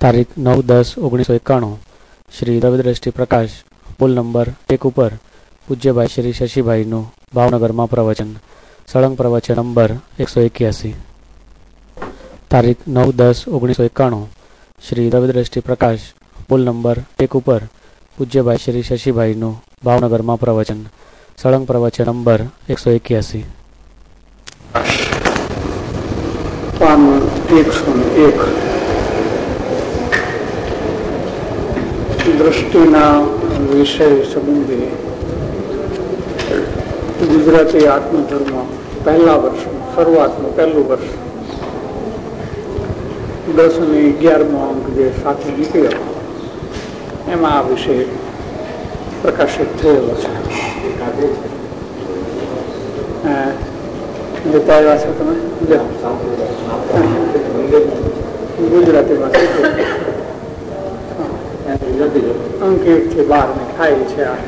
તારીખ 9-10-1991 શ્રી રવિદ્રષ્ટિ પ્રકાશ પુલ નંબર 1 ઉપર પૂજ્યભાઈ શ્રી શશીભાઈનું ભાવનગરમાં પ્રવચન. સળંગ પ્રવચન નંબર 181. તારીખ 9-10-1991 શ્રી રવિદ્રષ્ટિ પ્રકાશ પુલ નંબર 1 ઉપર પૂજ્યભાઈ શ્રી શશીભાઈનું ભાવનગરમાં પ્રવચન. સળંગ પ્રવચન નંબર 181. 101 દ્રષ્ટિના વિષય સંબંધી ગુજરાતી આત્મધર્મ પહેલા વર્ષનું શરૂઆતનું પહેલું વર્ષ 10 અને 11મો અંક જે સાથે નીકળ્યો એમાં આ વિષય પ્રકાશિત થયેલો છે. જતા આવ્યા છો તમે ગુજરાતીમાં અંક 1 થી 12 ને ખાય છે. આ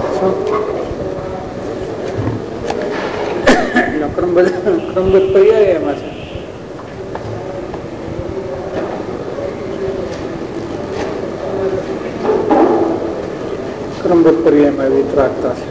ક્રમબદ્ધ પર્યાય એમાં છે. ક્રમબદ્ધ પર્યાયમાં વિતરાગતા છે.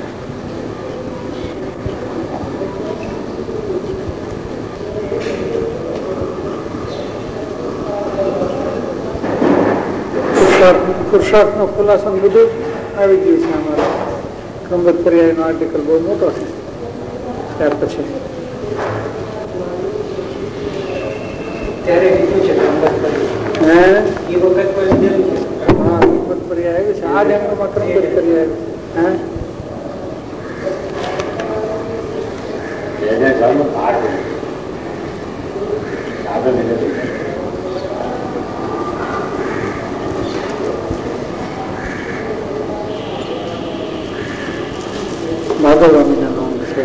પુરુષાર્થનો ખુલાસો બધું આવી ગયું છે. અમારો ક્રમબદ્ધ પર્યાયનો આર્ટિકલ બહુ મોટો છે. ત્યાર પછી પર્યાય આવ્યું છે. આ ડેમમાં ક્રમબદ્ધ પર્યાય ભાદરવા નોંધ છે.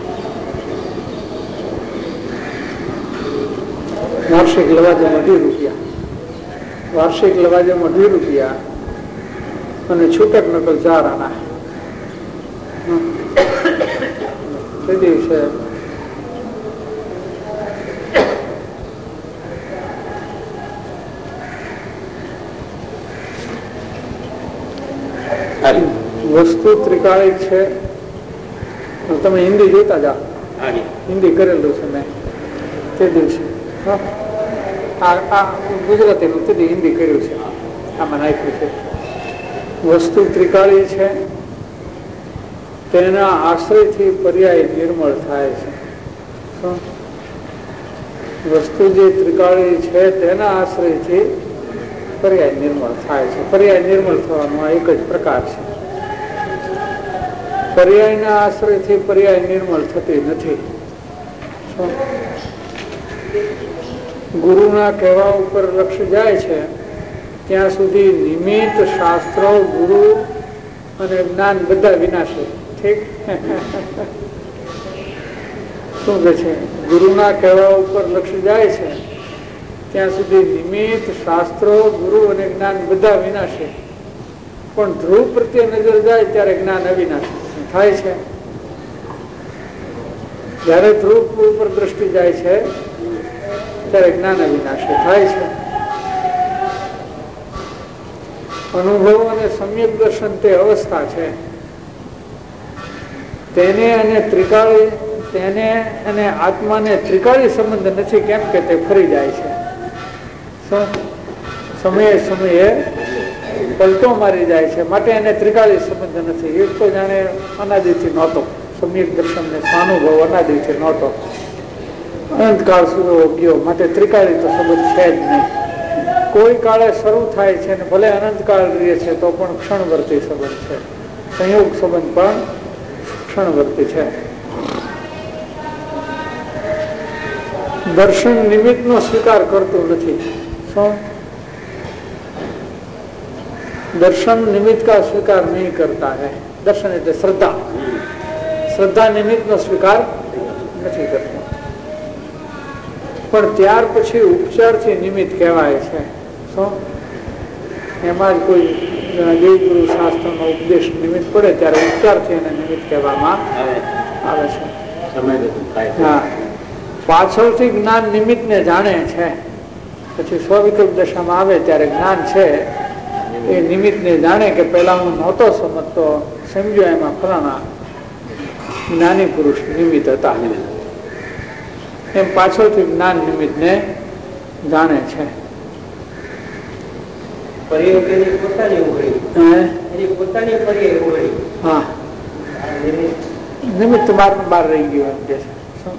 વાર્ષિક લવાજમ 18 રૂપિયા, વાર્ષિક લવાજમ 18 રૂપિયા અને છૂટક નકલ 4 આના. તે દિવસે વસ્તુ ત્રિકાળિક છે. તમે હિન્દી જોતા જાઓ, હિન્દી કરેલું છે મેં તે દિવસે. ગુજરાતીનું તે હિન્દી કર્યું છે, આમાં નાખ્યું છે. વસ્તુ ત્રિકાળી છે, તેના આશ્રયથી પર્યાય નિર્મળ થાય છે. વસ્તુ જે ત્રિકાળી છે તેના આશ્રયથી પર્યાય નિર્મળ થાય છે. પર્યાય નિર્મળ થવાનો આ એક જ પ્રકાર છે. પર્યાયના આશ્રયથી પર્યાય નિર્મળ થતી નથી. ગુરુના કહેવા ઉપર લક્ષ્ય જાય છે ત્યાં સુધી નિમિત્ત, શાસ્ત્રો, ગુરુ અને જ્ઞાન બધા વિનાશે. ઠીક શું કે છે? ગુરુના કહેવા ઉપર લક્ષ્ય જાય છે ત્યાં સુધી નિમિત્ત, શાસ્ત્રો, ગુરુ અને જ્ઞાન બધા વિનાશે. પણ ધ્રુવ પ્રત્યે નજર જાય ત્યારે જ્ઞાન અવિનાશી થાય છે. જયારે ધ્રુવ ઉપર દ્રષ્ટિ જાય છે ત્યારે જ્ઞાન અવિનાશી થાય છે. અનુભવ અને સમ્યક દર્શન તે અવસ્થા છે. તેને અને આત્માને ત્રિકાળી સંબંધ નથી. કેમ કે તે ફરી જાય છે. સમયે સમયે પલટો મારી જાય છે, માટે એને ત્રિકાળી સંબંધ નથી. એક તો જાણે અનાદિથી નહોતો. સમ્યક દર્શન ને સ્વાનુભવ અનાદિથી નહોતો, અનંતકાળ સુધી ગયો, માટે ત્રિકાળી તો સંબંધ છે જ નહીં. કોઈ કાળે શરૂ થાય છે ને ભલે અનંતકાળ રહે છે તો પણ ક્ષણવર્તી સંબંધ છે. સંયોગ સંબંધ પણ ક્ષણવર્તી છે. દર્શન નિમિત્તનો સ્વીકાર કરતું નથી. શું? दर्शन निमित्त का स्वीकार नहीं करता है. दर्शन એટલે શ્રદ્ધા. શ્રદ્ધા નિમિત્તનો સ્વીકાર નથી કરતો. પણ ત્યાર પછી ઉપચારથી નિમિત્ત કહેવાય છે. શું? એમાં જ કોઈ દેવગુરુ શાસ્ત્રનો ઉપદેશ નિમિત્ત પડે ત્યારે ઉપચારથી એને નિમિત્ત કહેવામાં આવે છે. હા, પાછળથી જ્ઞાન નિમિત્તને જાણે છે પછી સ્વવિકલ્પ દશામાં આવે ત્યારે જ્ઞાન છે એ નિમિત્તને જાણે કે પેલા હું નહોતો સમજતો, સમજ્યો એમાં ફલાણા જ્ઞાની પુરુષ નિમિત્ત હતા, એમ પાછળથી જ્ઞાન નિમિત્તને જાણે છે. હા, નિમિત્ત બહાર રહી ગયું એમ કે છે.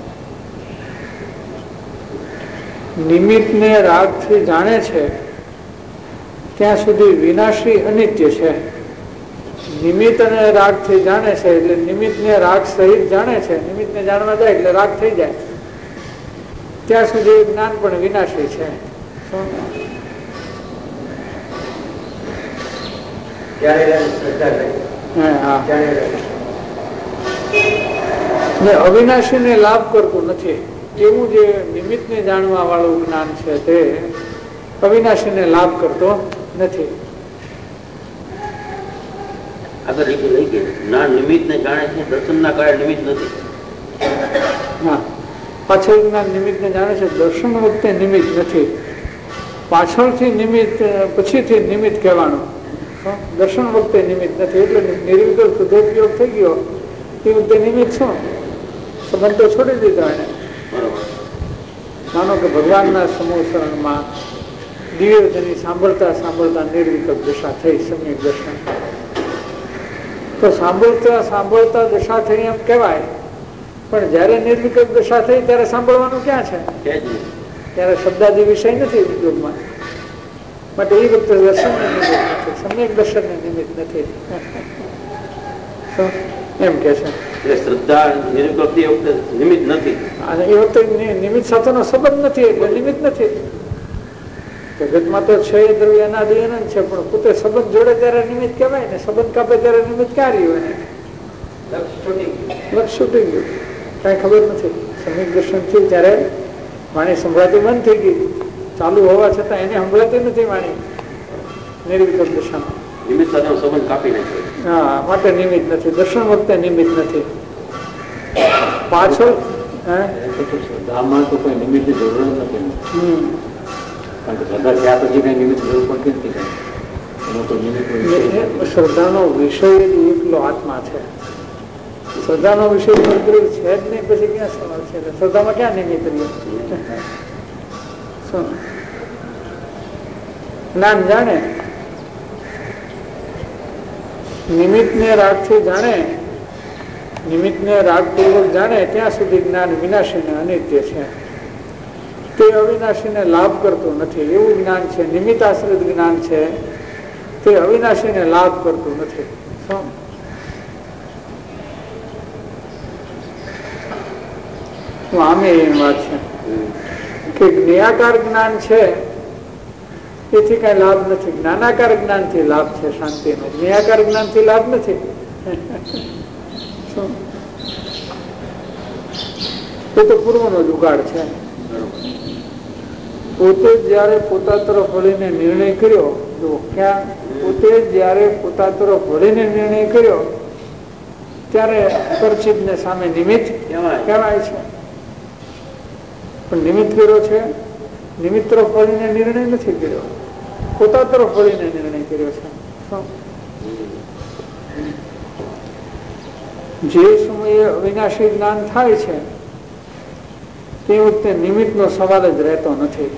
નિમિત્તને રાગથી જાણે છે ત્યાં સુધી વિનાશી અનિત્ય છે. નિમિત્ત અને રાગથી જાણે છે એટલે નિમિત્તને રાગ સહિત જાણે છે. નિમિત્તને જાણવા જાય એટલે રાગ થઈ જાય, ત્યાં સુધી જ્ઞાન પણ વિનાશી છે. અવિનાશી ને લાભ કરતું નથી એવું જે નિમિત્ત ને જાણવા વાળું જ્ઞાન છે તે અવિનાશી ને લાભ કરતો નથી. પાછળ જ્ઞાન નિમિત્ત ને જાણે છે, દર્શન વખતે નિમિત્ત નથી. પાછળથી નિમિત્ત, પછીથી નિમિત્ત કહેવાનું, દર્શન વખતે નિમિત્ત નથી. એટલે નિર્વિકલ્પ શુદ્ધોપયોગ થઈ ગયો એ વખતે નિમિત્ત શું? સંબંધ તો છોડી દીધો એને. માનો કે ભગવાનના સમૂહ શરણમાં દિવ્યજની સાંભળતા સાંભળતા નિર્વિકલ્પ દશા થઈ, સમ્યક દર્શન. તો સાંભળતા સાંભળતા દશા થઈ એમ કહેવાય, પણ જયારે નિર્વિકલ્પ દશા થઈ ત્યારે સાંભળવાનું ક્યાં છે? ત્યારે શબ્દાદી વિષય નથી ઉપયોગમાં. માટે એ વખતે દર્શન ને નિમિત્ત નથી, સમ્યક દર્શન ને નિમિત્ત નથી એમ કે છે. શ્રદ્ધા નિમિત્ત નથી, અને એ વખતે નિમિત્ત સાથેનો સંબંધ નથી એટલે નિમિત્ત નથી. જગતમાં તો છે એ દ્રવ્ય અનાદિ અનંત છે, પણ પોતે સંબંધ જોડે ત્યારે નિમિત્ત કહેવાય ને, સંબંધ કાપે ત્યારે નિમિત્ત ક્યાં રહ્યું? એને લક્ષ છૂટી ગયું, કઈ ખબર નથી. સમ્યક દર્શન થયું ત્યારે વાણી સંભળાતી બંધ થઈ ગઈ, ચાલુ હોવા છતાં એને સંભળાતી નથી વાણી નિર્વિકલ્પ દશામાં. નિમિત્ત સાથે સંબંધ કાપી નાખ્યો. હા, માટે નિમિત્ત નથી. દર્શન વખતે નિમિત્ત નથી. પાછળ શ્રદ્ધામાં તો કોઈ નિમિત્તની જરૂર નથી, કારણ કે શ્રદ્ધા ત્યાં પછી કઈ નિમિત્ત જરૂર પડતી નથી. શ્રદ્ધાનો વિષય એકલો આત્મા છે. શ્રદ્ધાનો વિષય છે જ નહીં, પછી ક્યાં સવાલ છે? શ્રદ્ધામાં ક્યાં નિમિત્ત રહ્યું? જ્ઞાન જાણે, નિમિત્તને રાગથી જાણે, નિમિત્તને રાગપૂર્વક જાણે ત્યાં સુધી જ્ઞાન વિનાશી ને અનિત્ય છે. તે અવિનાશીને લાભ કરતું નથી એવું જ્ઞાન છે. નિમિત્ત આશ્રિત જ્ઞાન છે તે અવિનાશીને લાભ કરતું નથી. આમે એમ વાત છે કે જ્ઞેયાકાર જ્ઞાન છે એથી કઈ લાભ નથી. જ્ઞાનાકાર જ્ઞાન થી લાભ છે શાંતિનો, જ્ઞેયાકાર જ્ઞાન થી લાભ નથી. એ તો પૂર્વનો જુગાડ છે. પોતે જયારે પોતા તરફ વળીને નિર્ણય કર્યો, જો ક્યાં પોતે જયારે પોતા તરફ વળીને નિર્ણય કર્યો ત્યારે પરિચિત ને સામે નિમિત્ત કહેવાય છે. પણ નિમિત્ત કર્યો છે, નિમિત્ત તરફ વળીને નિર્ણય નથી કર્યો, પોતા તરફ વળીને નિર્ણય કર્યો છે. જે સમયે અવિનાશી જ્ઞાન થાય છે તે વખતે નિમિત્ત નો સવાલ જ રહેતો નથી.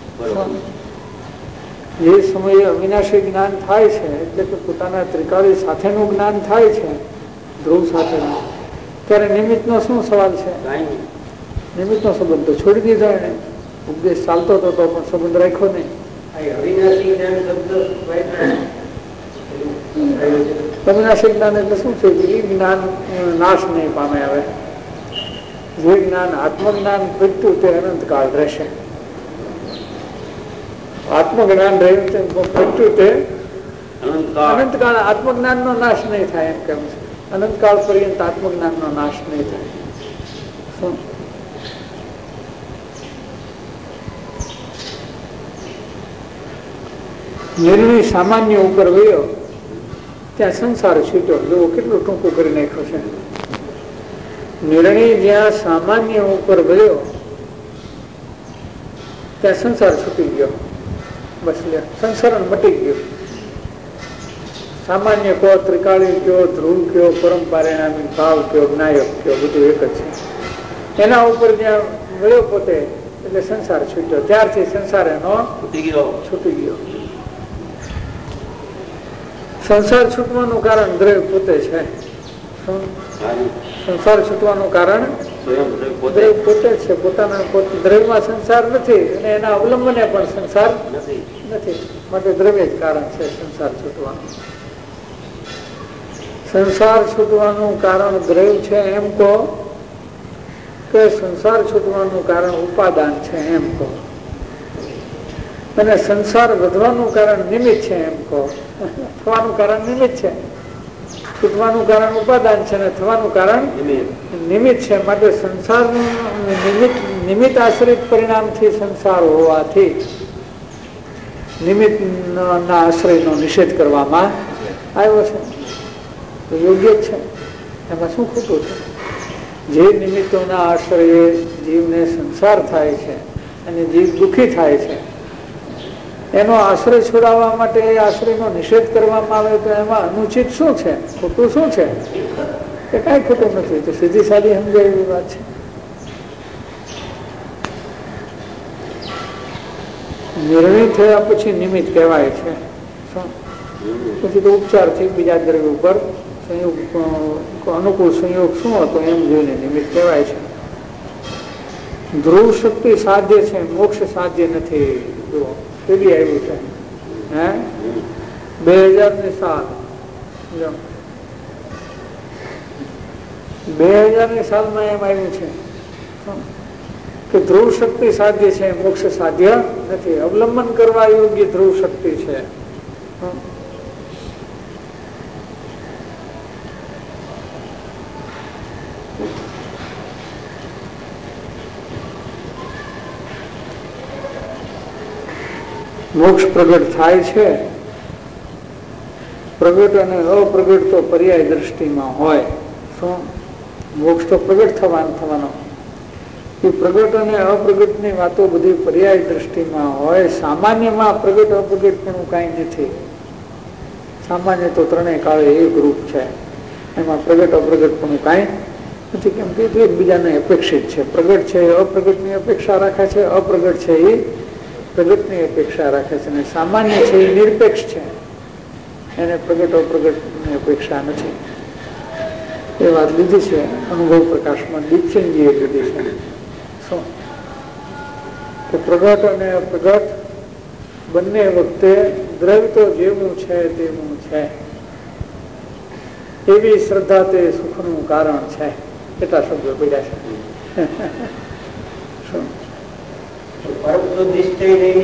જે સમયે અવિનાશી જ્ઞાન થાય છે એટલે કે પોતાના ત્રિકાળી સાથેનું જ્ઞાન થાય છે, ધ્રુવ સાથેનું, ત્યારે નિમિત્ત નો શું સવાલ છે? નિમિત્ત નો સંબંધ તો છોડી દીધો એને. ઉપદેશ ચાલતો હતો તો પણ સંબંધ રાખ્યો નહીં. અવિનાશી જ્ઞાન એટલે શું છે? એ જ્ઞાન નાશ નહીં પામે. હવે જે જ્ઞાન આત્મજ્ઞાન ઘટ્યું તે અનંતકાળ રહેશે. આત્મજ્ઞાન રહ્યું તે ઘટ્યું તે અનંતકાળ. આત્મજ્ઞાન નો નાશ નહીં થાય એમ કેમ છે? અનંતકાળ પર્યંત આત્મજ્ઞાન નો નાશ નહીં થાય. નિર્ણય સામાન્ય ઉપર ગયો ત્યાં સંસાર છૂટ્યો. જો કેટલું ટૂંકું કરી નાખ્યું છે. નિર્ણય જ્યાં સામાન્ય ઉપર ગયો ત્યાં સંસાર છૂટી ગયો. બસ સંસારણ મટી ગયું. સામાન્ય કયો, ત્રિકાળી કયો, ધ્રુવ કયો, પરમ પારિણામિક ભાવ કયો, જ્ઞાયક કયો, બધું એક જ છે. એના ઉપર જ્યાં વળ્યો પોતે એટલે સંસાર છૂટ્યો. ત્યારથી સંસાર એનો છૂટી ગયો. સંસાર છૂટવાનું કારણ દ્રવ્ય પોતે છે. સંસાર છૂટવાનું કારણ દ્રવ્ય પોતે છે. પોતાના દ્રવ્યમાં સંસાર નથી અને એના અવલંબને પણ સંસાર નથી. માટે દ્રવ્ય જ કારણ છે સંસાર છૂટવાનું. સંસાર છૂટવાનું કારણ દ્રવ્ય છે એમ કહો કે સંસાર છૂટવાનું કારણ ઉપાદાન છે એમ કહો, અને સંસાર વધવાનું કારણ નિમિત્ત છે એમ કહો. થવાનું કારણ નિમિત્ત છે, છૂટવાનું કારણ ઉપાદાન છે, અને થવાનું કારણ નિમિત્ત છે. માટે સંસારનું નિમિત્ત આશ્રિત પરિણામથી સંસાર હોવાથી નિમિત્તના આશ્રયનો નિષેધ કરવામાં આવ્યો છે. તો યોગ્ય જ છે, એમાં શું ખોટું છે? જે નિમિત્તોના આશ્રયે જીવને સંસાર થાય છે અને જીવ દુઃખી થાય છે, એનો આશ્રય છોડાવવા માટે એ આશ્રયનો નિષેધ કરવામાં આવે તો એમાં અનુચિત શું છે, ખોટું શું છે? એ કાંઈ ખોટું નથી. તો સીધી સાદી સમજાય એવી વાત છે. નિર્ણય થયા પછી નિમિત્ત કહેવાય છે. પછી તો ઉપચારથી બીજા દ્રવ્ય ઉપર સંયોગ, અનુકૂળ સંયોગ શું હતો એમ જોઈને નિમિત્ત કહેવાય છે. ધ્રુવ શક્તિ સાધ્ય છે, મોક્ષ સાધ્ય નથી. જો કેવી આવ્યું છે, હે 2000 સાલ, 2000 સાલમાં એમ આવ્યું છે કે ધ્રુવ શક્તિ સાધ્ય છે, મોક્ષ સાધ્ય નથી. અવલંબન કરવા યોગ્ય ધ્રુવ શક્તિ છે. મોક્ષ પ્રગટ થાય છે. પ્રગટ અને અપ્રગટ તો પર્યાય દ્રષ્ટિમાં હોય. શું? મોક્ષ તો પ્રગટ થવાનો. એ પ્રગટ અને અપ્રગટની વાતો બધી પર્યાય દ્રષ્ટિમાં હોય. સામાન્યમાં પ્રગટ અપ્રગટપણું કાંઈ નથી. સામાન્ય તો ત્રણેય કાળે એક રૂપ છે, એમાં પ્રગટ અપ્રગટપણું કાંઈ નથી. કેમ કે એકબીજાને અપેક્ષિત છે. પ્રગટ છે એ અપ્રગટની અપેક્ષા રાખે છે, અપ્રગટ છે એ પ્રગટની અપેક્ષા રાખે છે, અને સામાન્ય છે એ નિરપેક્ષ છે, એને પ્રગટ અપ્રગટની અપેક્ષા નથી. એ વાત લીધી છે અનુભવ પ્રકાશમાં દીપચંદજીએ લીધી છે. શું કે પ્રગટ અને અપ્રગટ બંને વખતે દ્રવ્ય તો જેવું છે તેવું છે, એવી શ્રદ્ધા તે સુખનું કારણ છે. કેટલા શબ્દો બોલ્યા છે. શું 47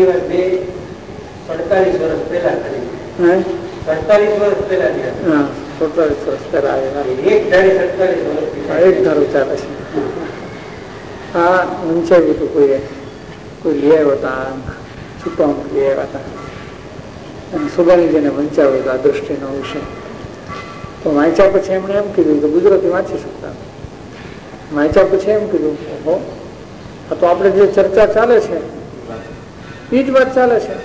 વર્ષ પહેલા કરી, 47 વર્ષ પહેલા, 47 વર્ષ પહેલા એક ધારી 47 વર્ષ એક ધારો ચાલે છે. હા, વંચાવ્યું હતું કોઈ લઈ આવ્યા હતા, છુપામાં લઈ આવ્યા હતા, અને સુબાનીજીને વંચાવ્યો હતો આ દ્રષ્ટિનો વિષય. તો વાંચ્યા પછી એમણે એમ કીધું કે ગુજરાતી વાંચી શકતા. વાંચ્યા પછી એમ કીધું, ઓહો, તો આપણે જે ચર્ચા ચાલે છે એ જ વાત ચાલે છે.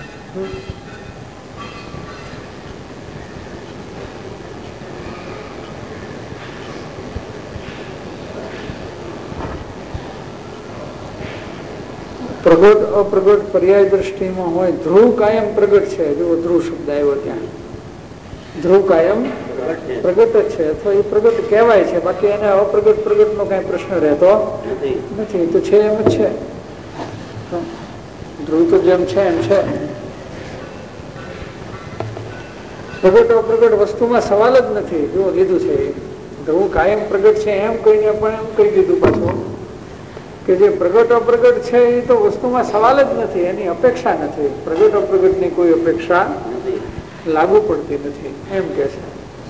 પ્રગટ અપ્રગટ પર્યાય દ્રષ્ટિમાં હોય. ધ્રુવ કાયમ પ્રગટ છે. જો ધ્રુવ શબ્દ આવ્યો ત્યાં, ધ્રુવ કાયમ પ્રગટ જ છે, અથવા એ પ્રગટ કહેવાય છે. બાકી એને અપ્રગટ પ્રગટ નો કઈ પ્રશ્ન રહેતો નથી. તો છે એમ જ છે. ધ્રુવ તો જેમ છે એમ છે. પ્રગટ અપ્રગટ વસ્તુમાં સવાલ જ નથી. જો લીધું છે ધ્રુવ કાયમ પ્રગટ છે એમ કહીને પણ એમ કહી દીધું પાછું કે જે પ્રગટ અપ્રગટ છે એ તો વસ્તુમાં સવાલ જ નથી, એની અપેક્ષા નથી. પ્રગટ અપ્રગટની કોઈ અપેક્ષા લાગુ પડતી નથી એમ કે છે.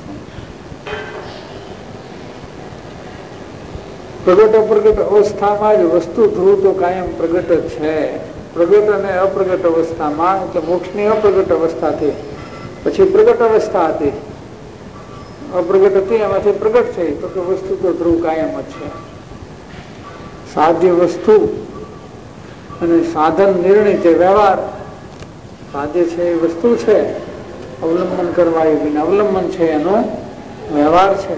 પ્રગટ અપ્રગટ અવસ્થામાં જ વસ્તુ ધ્રુવ તો કાયમ પ્રગટ જ છે. પ્રગટ અને અપ્રગટ અવસ્થામાં, એટલે મોક્ષની અપ્રગટ અવસ્થાથી પછી પ્રગટ અવસ્થા હતી, અપ્રગટ હતી, એમાંથી પ્રગટ થઈ, તો કે વસ્તુ તો ધ્રુવ કાયમ જ છે. સાધ્ય વસ્તુ અને સાધન નિર્ણય તે વ્યવહાર. સાધે છે એ વસ્તુ છે, અવલંબન કરવા એ બિન અવલંબન છે એનો વ્યવહાર છે.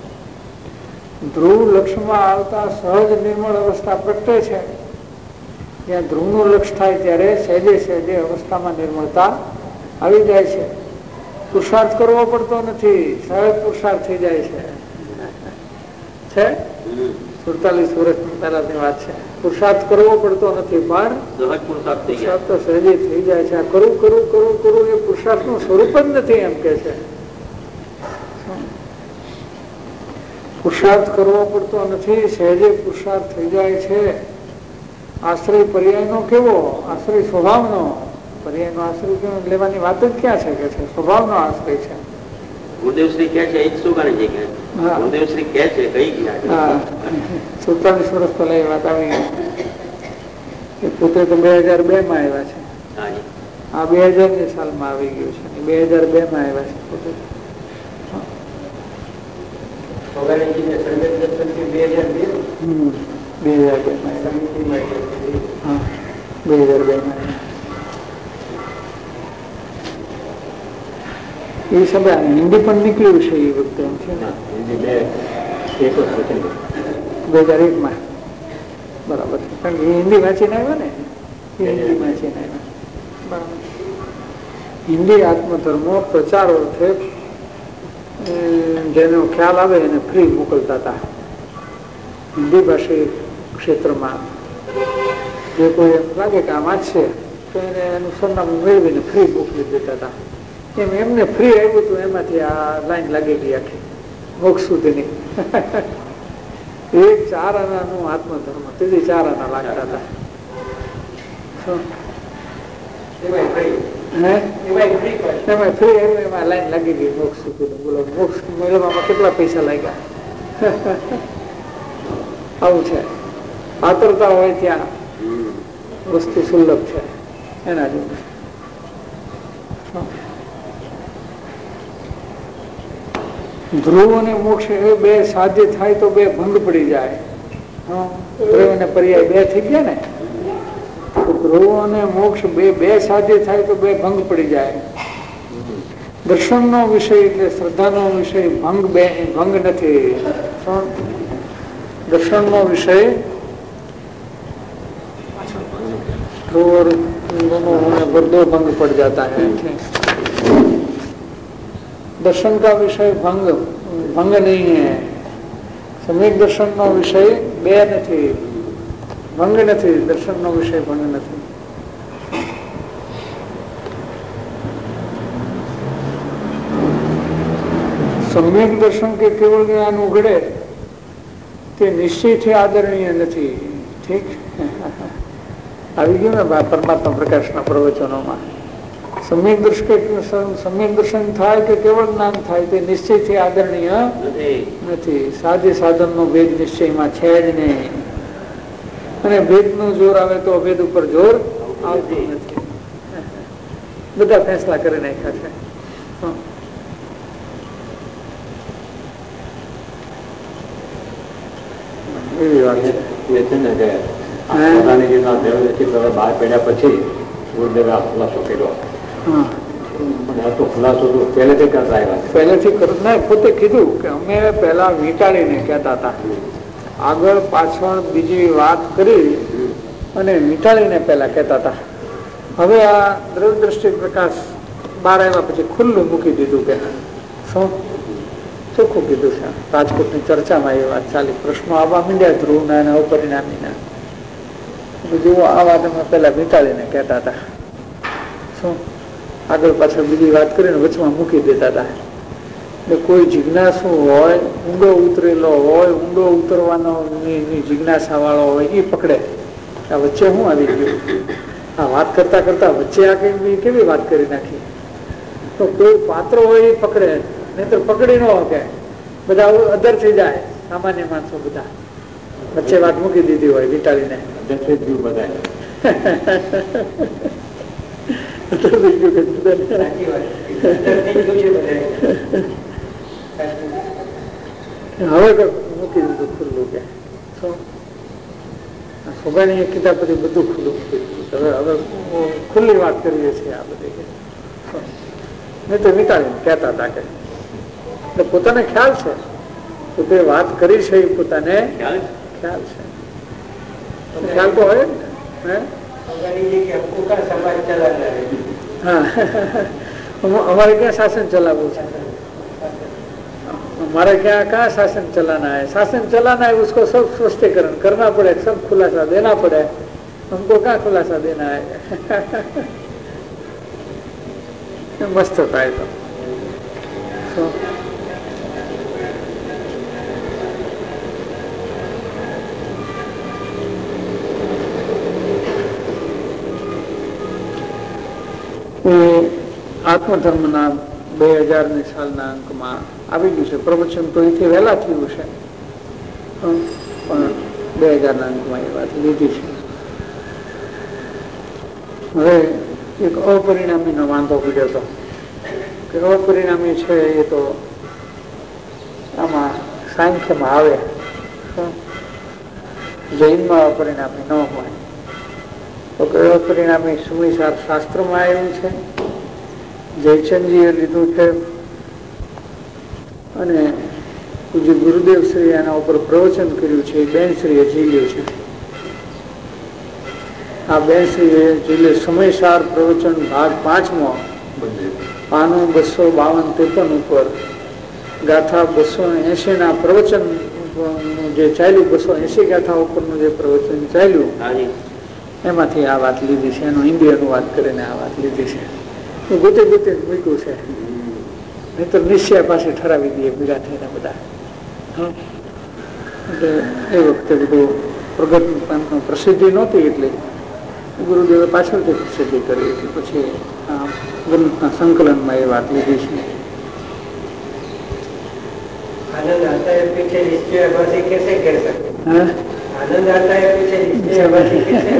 ધ્રુવ લક્ષમાં આવતા સહજ નિર્મળ અવસ્થા પ્રગટે છે. જ્યાં ધ્રુવનું લક્ષ થાય ત્યારે સહેજે સહેજે અવસ્થામાં નિર્મળતા આવી જાય છે. પુરુષાર્થ કરવો પડતો નથી, સહજ પુરુષાર્થ થઈ જાય છે. 47 વર્ષ પહેલાની વાત છે. પુરુષાર્થ કરવો પડતો નથી, પણ પુરુષાર્થ તો સહેજે થઈ જાય છે. કરું કરું કરું કરું એ પુરુષાર્થ નું સ્વરૂપ જ નથી એમ કે છે. પુરુષાર્થ કરવો પડતો નથી, સહેજે પુરુષાર્થ થઈ જાય છે. આશ્રય પર્યાયનો કેવો? આશ્રય સ્વભાવનો. પર્યાયનો આશ્રય લેવાની વાત જ ક્યાં છે? કે છે સ્વભાવનો આશ્રય છે. ગુરુદેવશ્રી કે છે 47 વર્ષ પહેલા એ વાત આવી. પોતે તો 2002 માં આવ્યા છે. આ 2000 સાલમાં આવી ગયું છે. 2002 માં આવ્યા છે પોતે. 2002 એ સમય હિન્દી પણ નીકળ્યું છે એ વખતે એમ છે ને 2001 માં. બરાબર. કારણ કે હિન્દી વાંચીને આવ્યા ને, હિન્દી વાંચીને આવ્યા. બરાબર. હિન્દી આત્મધર્મો પ્રચાર અર્થે જેનો ખ્યાલ આવે એને ફ્રી મોકલતા હતા. હિન્દી ભાષી ક્ષેત્રમાં જે કોઈ એમ લાગે કે આ વાંચશે તો એને એનું સરનામું મેળવીને ફ્રી મોકલી દેતા હતા. એમ એમને ફ્રી આવ્યું હતું, એમાંથી આ લાઈન લાગેલી આખી મોક્ષ સુધીની. 4 આનાનું આત્મધર્મ, તેથી 4 આના લાગતા હતા. એમાં ફ્રી આવ્યું, એમાં લાઈન લાગી ગઈ મોક્ષ સુધીની. બોલો, મોક્ષ મેળવવામાં કેટલા પૈસા લાગ્યા? આવું છે. પાત્રતા હોય ત્યાં વસ્તુ સુલભ છે એના જેવું. ધ્રુવ અને મોક્ષ એ બે સાધ્ય થાય તો બે ભંગ પડી જાય. ધ્રુવ અને પર્યાય બે થઈ ગયા ને. ધ્રુવ અને મોક્ષ બે સાધ્ય થાય તો બે ભંગ પડી જાય. દર્શનનો વિષય એટલે શ્રદ્ધાનો વિષય ભંગ નથી. દર્શનનો વિષય दो भंग पड़ जाता है. दर्शन का विषय भंग नहीं है. सम्यक दर्शन नो विषय બે નથી, ભંગ નથી. દર્શન નો વિષય ભંગ નથી. सम्यक दर्शन के केवल ज्ञान उघड़े તે નિશ્ચયથી આદરણીય નથી. ઠીક આવી ગયું ને પરમાત્મા પ્રકાશના પ્રવચનોમાં. સમ્યક દર્શન થાય કે કેવળ જ્ઞાન થાય તે નિશ્ચયથી આદરણીય નથી. સાધ્ય સાધનનો ભેદ નિશ્ચયમાં છે જ નહીં. અને ભેદનું જોર આવે તો અભેદ ઉપર જોર આવતું નથી. બધા ફેંસલા કરી નાખ્યા છે. એવી વાત છે. બહાર પડ્યા પછી ગુરુદેવે આ ખુલાસો કર્યો. ખુલાસો પહેલેથી કરતા આવ્યા. પહેલેથી પોતે કીધું કે અમે પેલા વીંટાળીને કહેતા હતા. આગળ પાછળ બીજી વાત કરી અને વીંટાળીને પેલા કહેતા હતા. હવે આ દ્રવ્ય દ્રષ્ટિ પ્રકાશ બહાર આવ્યા પછી ખુલ્લું મૂકી દીધું. કે શું ચોખ્ખું કીધું છે. રાજકોટની ચર્ચામાં એ વાત ચાલી. પ્રશ્નો આવવા માંડ્યા ધ્રુવના અને અપરિણામીના. જુઓ આ વાત અમે પેલા વીંટાળીને કહેતા હતા. શું આગળ પાછળ બીજી વાત કરીને વચમાં મૂકી દેતા હતા. એટલે કોઈ જિજ્ઞાસુ હોય, ઊંડો ઉતરેલો હોય, ઊંડો ઉતરવાનો જિજ્ઞાસા વાળો હોય એ પકડે. આ વચ્ચે શું આવી ગયું? આ વાત કરતા કરતા વચ્ચે આ કેવી વાત કરી નાખી? તો કોઈ પાત્ર હોય એ પકડે, નહીં તો પકડી ન શકે. બધા અધર થઈ જાય. સામાન્ય માણસો બધા વચ્ચે વાત મૂકી દીધી હોય વીંટાળીને. હવે મૂકી દીધું ખુલ્લું. કે ભગવાને કીધા પછી બધું ખુલ્લું હવે હવે ખુલ્લી વાત કરીએ છીએ આ બધી. નહીં તો નીકાળીને કહેતા હતા કે એટલે પોતાને ખ્યાલ છે તો તે વાત કરી છે એ પોતાને ખ્યાલ છે. ખ્યાલ તો હોય ને. હા हमारे क्या शासन चलावू है, हमारे क्या कहाँ शासन चलाना है. शासन चलाना है उसको सब स्पष्टीकरण करना पड़े, सब खुलासा देना पड़े. हमको कहाँ खुलासा देना है. मस्त होता है तो આત્મધર્મના 2000ની સાલના અંકમાં આવી ગયું છે. પ્રવચન તો એથી વહેલા થયું છે પણ 2000ના અંકમાં એ વાત લીધી છે. હવે એક અપરિણામીનો વાંધો પડ્યો હતો કે અપરિણામી છે એ તો આમાં સાંખ્યમાં આવે, જૈનમાં અપરિણામી ન હોય તો કયો પરિણામે સુવિચાર શાસ્ત્રમાં આવ્યું છે, જયચંદજીએ લીધું છે અને પૂજ્ય ગુરુદેવ શ્રી એના ઉપર પ્રવચન કર્યું છે. બેન શ્રીએ ઝીલ્યું છે. આ બેન શ્રીએ ઝીલે સમયસાર પ્રવચન ભાગ 5મો પાનું 252-53 ઉપર ગાથા 280 ના પ્રવચન જે ચાલ્યું, 280 ગાથા ઉપરનું જે પ્રવચન ચાલ્યું એમાંથી આ વાત લીધી છે. એનું હિન્દી અનુવાદ કરીને આ વાત લીધી છે. ગોતે ગોતે મૂક્યું છે, નહીં તો નિશ્ચય પાસે ઠરાવી દઈએ ભેગા થઈને બધા. એટલે એ વખતે બધું પ્રગટ પ્રસિદ્ધિ નહોતી એટલે ગુરુદેવે પાછળથી પ્રસિદ્ધિ કરી એટલે પછી આ ગ્રંથના સંકલનમાં એ વાત લીધી છે. आनंद आता है पीछे निश्चयवासी कैसे कर सकते, आनंद आता है पीछे निश्चयवासी कैसे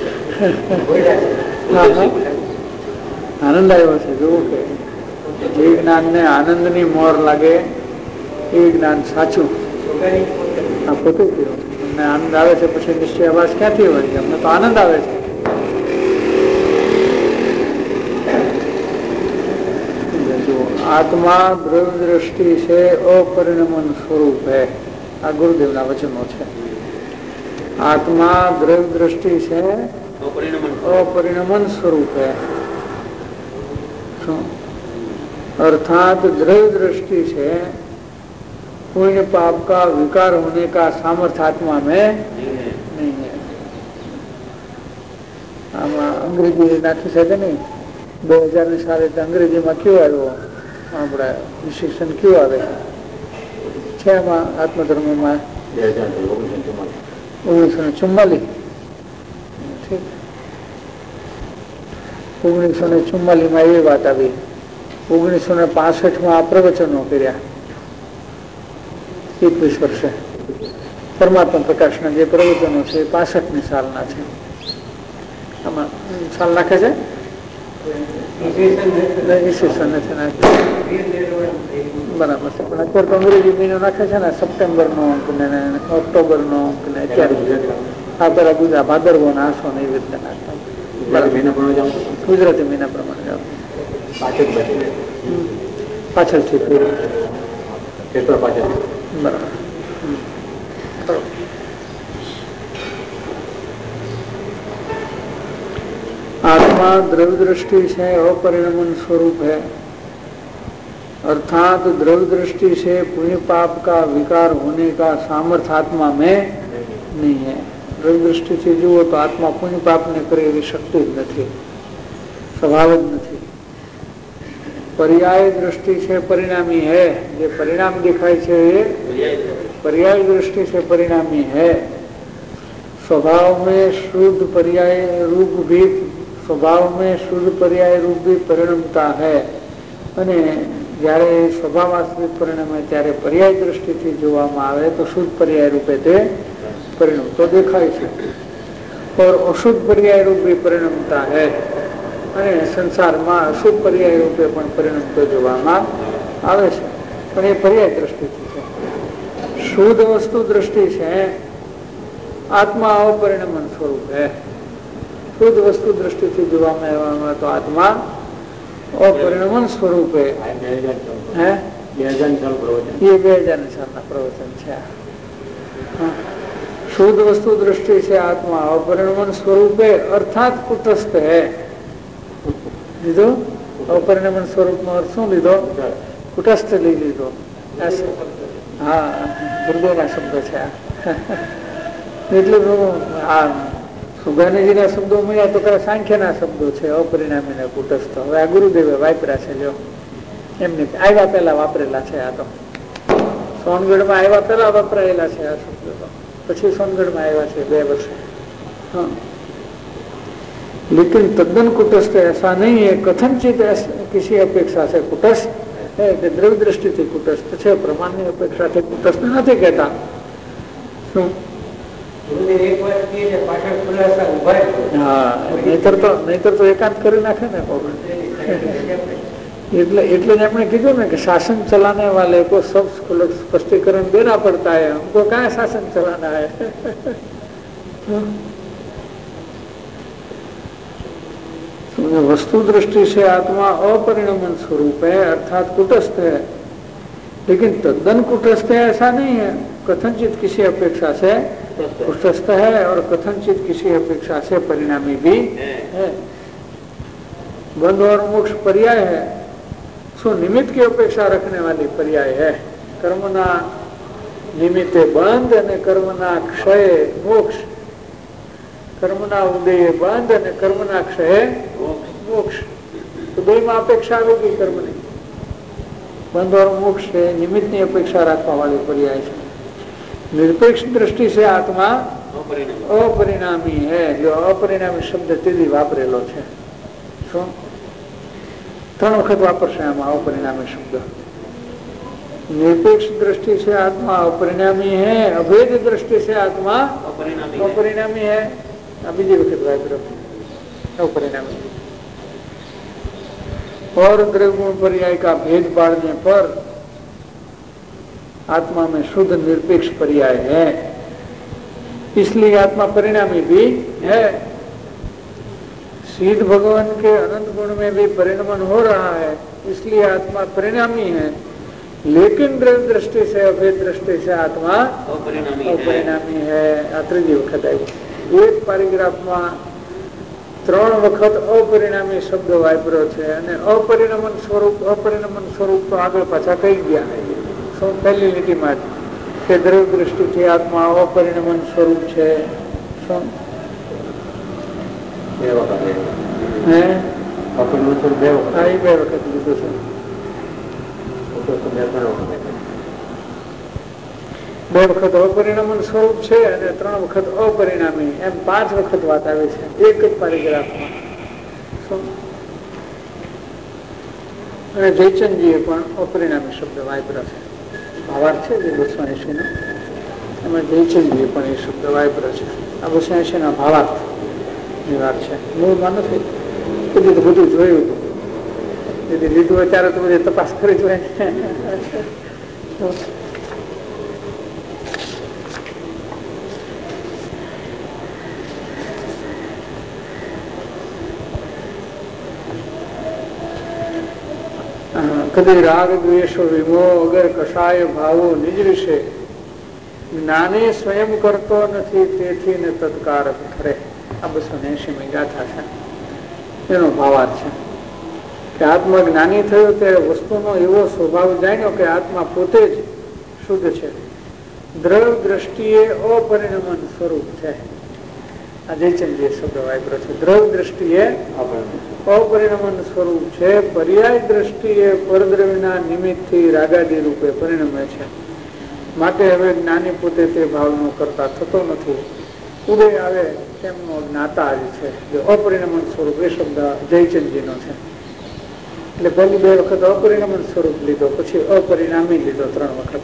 આનંદ આવ્યો છે. જોવું કે જે જ્ઞાન ને આનંદ ની મોર લાગે એ જ્ઞાન સાચું. આ પોતે કયો અમને આનંદ આવે છે પછી નિશ્ચય અવાજ ક્યાંથી હોય? અમને તો આનંદ આવે છે. આત્મા દ્રવ્ય દ્રષ્ટિ છે અપરિણમન સ્વરૂપ है. આ ગુરુદેવના વચનો છે. આત્મા દ્રવ્ય દ્રષ્ટિ છે अपरिणमन स्वरूप है. अर्थात द्रव्य दृष्टि से पुण्य पाप का विकार होने का सामर्थ्य आत्मा में नहीं है. આમાં અંગ્રેજી નાખી શકે નહીં. 2000 સાલે અંગ્રેજીમાં કયું આવ્યો આપણે વિશેષણ કયું આવે છે એમાં આત્મધર્મમાં 1944. 1944 એવી વાત આવી. 1965 આ પ્રવચનો કર્યા 21 વર્ષે. પરમાત્મા પ્રકાશના જે પ્રવચનો છે 65ની સાલના છે. આમાં સાલ નાખે છે બરાબર છે. પણ અત્યારે તો અંગ્રેજી મહિનો નાખે છે ને સપ્ટેમ્બર નો અંક ને ઓક્ટોબર નો અંક ને અત્યારે આ પેલા ગુજરાત ભાદરવો ને આસો ને એવી રીતે નાખતા. ગુજરાતી મહિના પ્રમાણે જાવ પાછળથી બરાબર. आत्मा द्रव्य दृष्टि से अपरिणमन स्वरूप है. अर्थात द्रव्य दृष्टि से पुण्य पाप का विकार होने का सामर्थ्य आत्मा में नहीं है. द्रव्य दृष्टि से जुओ तो आत्मा पुण्य पाप ने करे एवी शक्ति ज नहीं, स्वभाव ज नहीं. पर्याय दृष्टि से परिणामी है. जो परिणाम दिखाई है ये पर्याय दृष्टि से परिणामी है. स्वभाव में शुद्ध पर्याय रूप भी स्वभाव में शुद्ध पर्याय रूप भी परिणमता है. અને જ્યારે સ્વભાવાશ્રિત પરિણામે ત્યારે પર્યાય દ્રષ્ટિથી જોવામાં આવે તો શુદ્ધ પર્યાય રૂપે તે પરિણમતો દેખાય છે. और अशुद्ध पर्याय रूप भी परिणमता है. અને સંસારમાં અશુદ્ધ પર્યાય રૂપે પણ પરિણમતો જોવામાં આવે છે પણ એ પર્યાય દ્રષ્ટિથી છે. શુદ્ધ વસ્તુ દ્રષ્ટિ છે આત્મા અપરિણમન સ્વરૂપ હે. શુદ્ધ વસ્તુ દ્રષ્ટિથી જોવામાં આવવામાં તો આત્મા અપરિણમન સ્વરૂપ હે. 2004 પ્રવચન છે. શુદ્ધ વસ્તુ દ્રષ્ટિ છે આત્મા અપરિણમન સ્વરૂપે અર્થાત કુટસ્થ હે. લીધો અપરિણમન સ્વરૂપ નો અર્થ શું લીધો? કુટસ્થ લઈ લીધો. હા, ગુરુદેવના શબ્દો છે. એટલે આ સુગાનીજી ના શબ્દો મળ્યા તો સાંખ્ય ના શબ્દો છે અપરિણામી ને કુટસ્થ. હવે આ ગુરુદેવે વાપર્યા છે. જો એમને આવ્યા પેલા વાપરેલા છે. આ તો સોનગઢ માં આવ્યા પેલા વપરાયેલા છે આ શબ્દો. તો પછી સોનગઢ માં આવ્યા છે 2 વર્ષે. लेकिन तद्दन कुटस्थ ऐसा नहीं है. कथनचित किसी अपेक्षा से कुटस्थ है कि द्रव्य दृष्टि थी कुटस्थ है. प्रमाण की अपेक्षा से कुटस्थ नहीं कहता. નહીતર તો એકાંત કરી નાખે ને. એટલે જ આપણે કીધું ને કે શાसन चलाने वाले को सब स्पष्टीकरण देना पड़ता है. हमको कहाँ शासन चलाना है. वस्तु दृष्टि से आत्मा अपरिणमन स्वरूप है अर्थात कुटस्थ है. लेकिन तद्दन कुटस्थ है ऐसा नहीं है. कथनचित किसी अपेक्षा से कुटस्थ है और कथनचित किसी अपेक्षा से परिणामी भी है. बंध और मोक्ष पर्याय है. सो निमित्त की अपेक्षा रखने वाली पर्याय है. कर्मना निमित्ते बंध અને કર્મના ક્ષય મોક્ષ. કર્મના ઉદય બંધ અને કર્મના ક્ષય મોક્ષ. તો બેમાં અપેક્ષા આવી ગઈ કર્મની. બંધ और मोक्ष है निमित्तની અપેક્ષા રાખવા વાળી पर्याय છે. निरपेक्ष दृष्टि से आत्मा अपरिणामी है. जो अपरिणामी शब्द તેદી વાપરેલો છે. શું 3 વખત વાપરશે આમાં अपरिणामी शब्द. निरपेक्ष दृष्टि से आत्मा अपरिणामी है. अभेद दृष्टि से आत्मा अपरिणामी है. बीजी वक्त परिणामी. और द्रव्य गुण पर्याय का भेद पाड़ने पर आत्मा में शुद्ध निरपेक्ष पर्याय है. इसलिए आत्मा परिणामी भी है. सिद्ध भगवान के अनंत गुण में भी परिणमन हो रहा है. इसलिए आत्मा परिणामी है. लेकिन द्रव्य दृष्टि से अभेद दृष्टि से आत्मा अपरिणामी है. आ ત્રીજી વખત આવી. એક પેરેગ્રાફમાં 3 વખત અપરિણામી શબ્દ વાપર્યો છે અને અપરિણમન સ્વરૂપ તો આગળ પાછા કહી ગયા. પહેલી લીટીમાં કે દ્રવ્ય દૃષ્ટિથી આત્મા અપરિણમન સ્વરૂપ છે. બે વખત લીધું છે. 2 વખત અપરિણામન સ્વરૂપ છે અને 3 વખત અપરિણામી. એમ 5 વખત વાત આવે છે એક જ પેરેગ્રાફમાં. અને જયચંદજીએ પણ અપરિણામી શબ્દ વાપર્યો છે. ભાવાર્થ છે જે 280 નો. એમાં જયચંદજીએ પણ એ શબ્દ વાપર્યો છે. આ 280 ના ભાવાર્થ ની વાત છે. મૂળમાં નથી. બધું તો બધું જોયું હતું. જેથી લીધું હોય ત્યારે તો બધી તપાસ કરી જોઈએ. કદી રાગ દ્વેષો વિમો અગર કશાય ભાવો નિજ વિશે જ્ઞાને સ્વયં કરતો નથી તેથી ને તત્કારક ખરે. આ 280 ગાથા છે. એનો ભાવાર્થ છે કે આત્મા જ્ઞાની થયો ત્યારે વસ્તુનો એવો સ્વભાવ જાણ્યો કે આત્મા પોતે જ શુદ્ધ છે. દ્રવ્ય દ્રષ્ટિએ અપરિણમન સ્વરૂપ છે. આ જયચંદજીએ શબ્દ વાપર્યો છે. દ્રવ્ય દ્રષ્ટિએ અપરિણમન સ્વરૂપ છે. પર્યાય દ્રષ્ટિએ પરદ્રવ્યના નિમિત્તથી રાગાદી રૂપે પરિણમે છે. માટે હવે જ્ઞાની પોતે તે ભાવનો કરતા થતો નથી. ઉદય આવે તેમનો જ્ઞાતા જ છે. જે અપરિણમન સ્વરૂપ એ શબ્દ જયચંદજીનો છે. એટલે પહેલી 2 વખત અપરિણમન સ્વરૂપ લીધો, પછી અપરિણામી લીધો 3 વખત.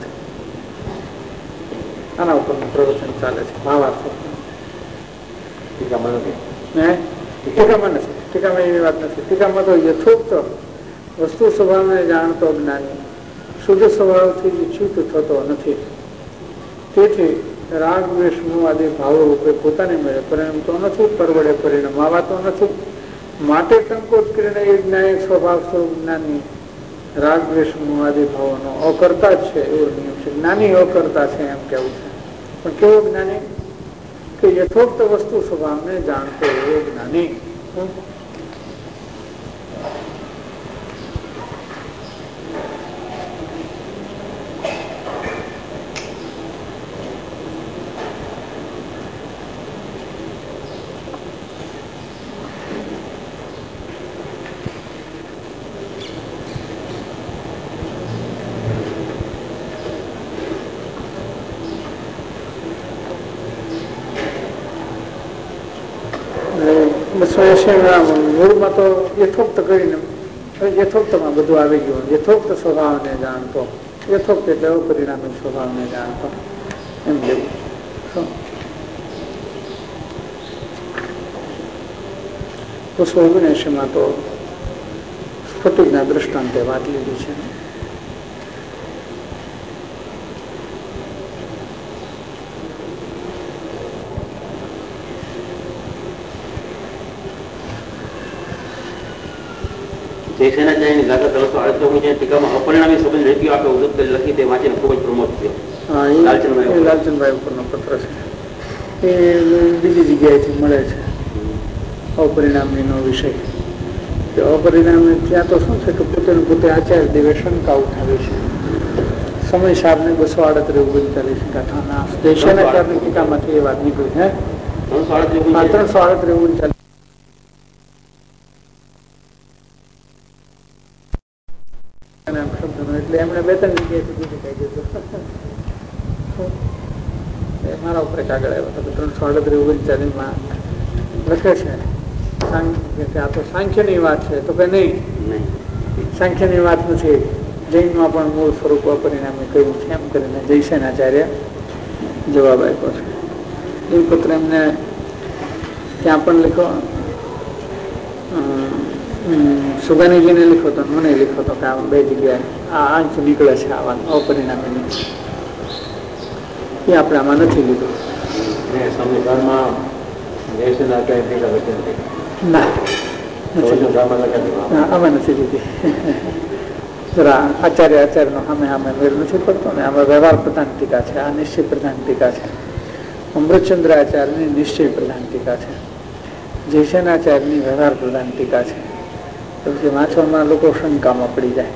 આના ઉપરનું પ્રવચન ચાલે છે. ભાવાર્થ ટીકામાં નથી. ટીકામાં એવી વાત નથી. ટીકામાં તો યથોક્ત વસ્તુ સ્વભાવને જાણતો જ્ઞાની શુદ્ધ સ્વભાવથી ચ્યુત થતો નથી. તેથી રાગ દ્વેષ આદિ ભાવો રૂપે પોતાને મળે, પરિણામતો નથી, પરવડે પરિણમાવાતો નથી. માટે સંકોચ કરીને એ જ્ઞાની સ્વભાવ સ્વરૂપ જ્ઞાની રાગ દ્વેષ આદિ ભાવોનો અકર્તા જ છે એવો નિયમ છે. જ્ઞાની અકર્તા છે એમ કેવું છે. પણ કેવો જ્ઞાની? કે યથોક્ત વસ્તુ સ્વભાવને જાણતો એવો જ્ઞાની. મૂળમાં તો યથોક્ત કરીને યથોક્તમાં બધું આવી ગયું. યથોક્ત સ્વભાવને જાણતો, યથોક્ત એટલે અપરિણામી સ્વભાવને જાણતો એમ લેવું. તો 1979 તો સ્ફટિકના દ્રષ્ટાંતે વાત લીધી છે. જયસેનાચાર્યની ગાથા 338 ટીકામાં અપરિણામી સંબંધ રેતીઓ આપણે ઉલ્લેખ કરી લખી તે વાંચીને ખૂબ જ પ્રમોદ થયો. લાલચંદભાઈ ઉપરનો પત્ર છે. એ બીજી જગ્યાએથી મળે છે. અપરિણામીનો વિષય અપરિણામી ત્યાં તો શું છે કે પોતે આચાર્ય દેવે શંકા ઉઠાવી છે. સમય સાહેબને 238 ગાથાના જયસેનાચાર્યની ટીકામાંથી એ વાત નીકળી છે. 338 એટલે એમણે 2-3 જગ્યાએથી બીજું કહી દીધું. મારા ઉપર કાગળ આવ્યો હતો. 338 લખે છે આ તો સાંખ્યની વાત છે. તો કે નહીં, સાંખ્યની વાત નથી. જૈનમાં પણ મૂળ સ્વરૂપ અપરિણામી કહ્યું છે એમ કરીને જયસેનાચાર્ય જવાબ આપ્યો છે. એ પત્ર એમને ત્યાં પણ લખ્યો, સુગાનીજીને લીખો તો મને લીખો તો કે આ 2 જગ્યાએ આ આંચ નીકળે છે આ વાત અપરિણામી. એ આપણે આમાં નથી લીધું. ના, આમાં નથી લીધી. જરા આચાર્યનો સામે મેળ નથી પડતો ને. આમાં વ્યવહાર પ્રધાન ટીકા છે, આ નિશ્ચય પ્રધાન ટીકા છે. અમૃતચંદ્ર આચાર્યની નિશ્ચય પ્રધાન ટીકા છે. જયસેનાચાર્યની વ્યવહાર પ્રધાન ટીકા છે. પછી વાંચવામાં લોકો શંકામાં પડી જાય.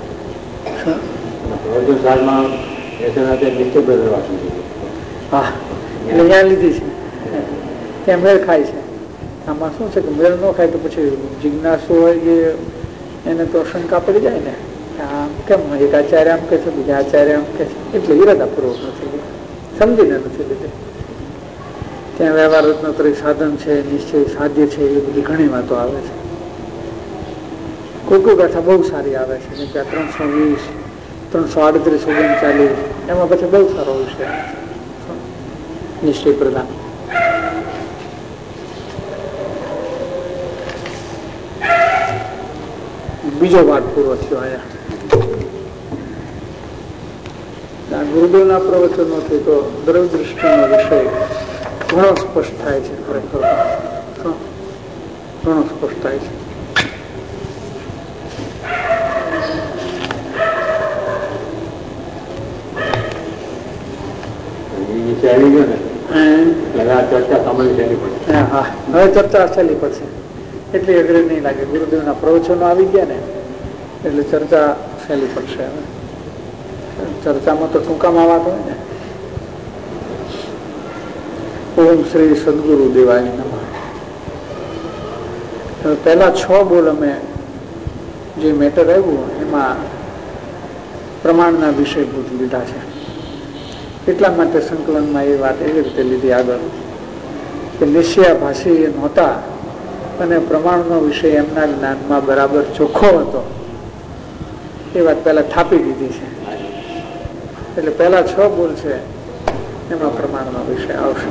હા, એટલે ત્યાં લીધી છે, ત્યાં મેળ ખાય છે. આમાં શું છે કે મેળ ન ખાય તો પછી જિજ્ઞાસુ હોય જે એને તો શંકા પડી જાય ને. આમ કેમ એક આચાર્ય આમ કે છે, બીજા આચાર્ય આમ કે છે, એટલે ઈરાદાપૂર્વક નથી, સમજીને નથી લીધી. ત્યાં વ્યવહાર રત્નોત્તરી સાધન છે, નિશ્ચય સાધ્ય છે, એ બધી ઘણી વાતો આવે છે. કોઈ ગાથા બહુ સારી આવે છે, જેમ કે 320, 338, 39, એમાં પછી બહુ સારો વિષય નિશ્ચય પ્રધાન. બીજો વાત પૂરો થયો. અહીંયા ગુરુદેવના પ્રવચનોથી તો દ્રવ્યદૃષ્ટિનો વિષય ઘણો સ્પષ્ટ થાય છે. ખરેખર ઘણો સ્પષ્ટ થાય છે. હવે ચર્ચા ચાલી પડશે. એટલી અઘરી નહીં લાગે. ગુરુદેવના પ્રવચનો આવી ગયા ને એટલે ચર્ચા સહેલી પડશે. હવે ચર્ચામાં તો ટૂંકામાં વાત હોય ને. ઓમ શ્રી સદગુરુ દેવાય નમઃ. પહેલા 6 બોલ અમે જે મેટર આવ્યું એમાં પ્રમાણના વિષયભૂત લીધા છે. એટલા માટે સંકલનમાં એ વાત એવી રીતે લીધી આગળ કે નિશ્ચયાભાસી નહોતા અને પ્રમાણનો વિષય એમના જ્ઞાનમાં બરાબર ચોખ્ખો હતો. એ વાત પહેલા થાપી દીધી છે. એટલે પહેલા 6 બોલ છે એમાં પ્રમાણનો વિષય આવશે.